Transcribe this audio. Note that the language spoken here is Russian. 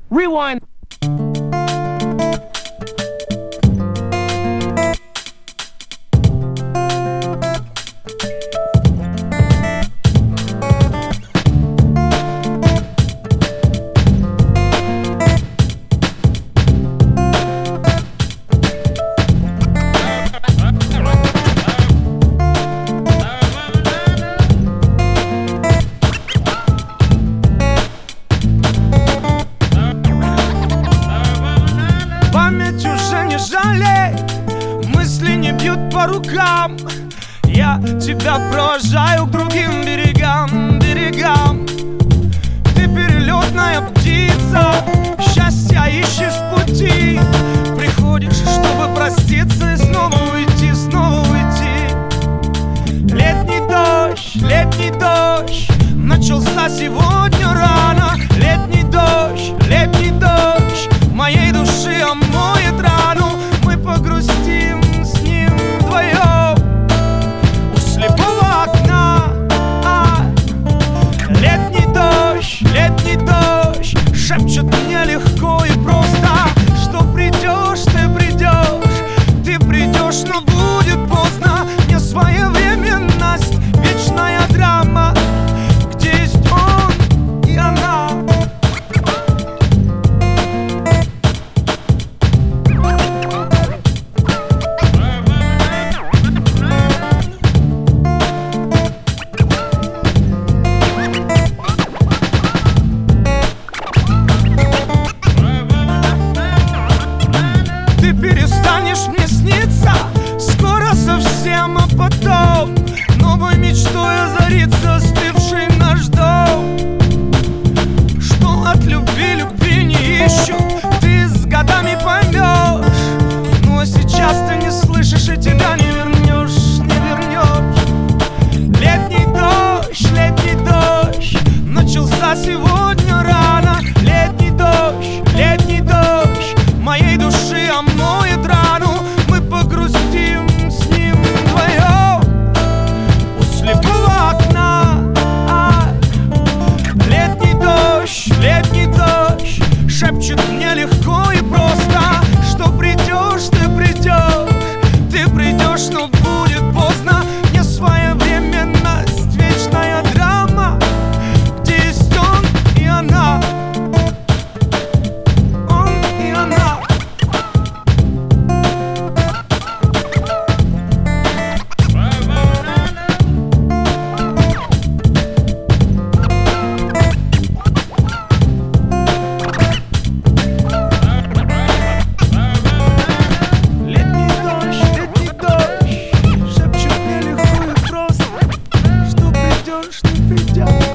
Rewind. Память уже не жалеет, мысли не бьют по рукам. Я тебя провожаю к другим берегам, берегам. Ты перелетная птица, счастья ищешь в пути. Приходишь, чтобы проститься и снова уйти, снова уйти. Летний дождь, начался сегодня рано. Летний дождь моей души омоет рану. Мы погрустим с ним вдвоем у слепого окна. Летний дождь шепчет мне легко и просто, что придешь, ты придешь, но будет поздно. Не своевременность, вечная драма, где есть он и она. Ты перестанешь мне сниться скоро совсем, а потом новой мечтой озарится остывший наш дом. Что от любви не ищу, ты с годами поймешь. Но сейчас ты не слышишь и тебя не вернешь, не вернешь. Летний дождь начался сегодня рано. Летний дождь моей души омоет рану. Мы погрустим с ним вдвоем у слепого окна. Летний дождь шепчет мне легко и просто, что придешь, ты придешь, но будет поздно. Не своевременность, вечная драма, где есть он и она. Он и она. Летний дождь шепчет мне легко и просто, что придешь, ты придешь.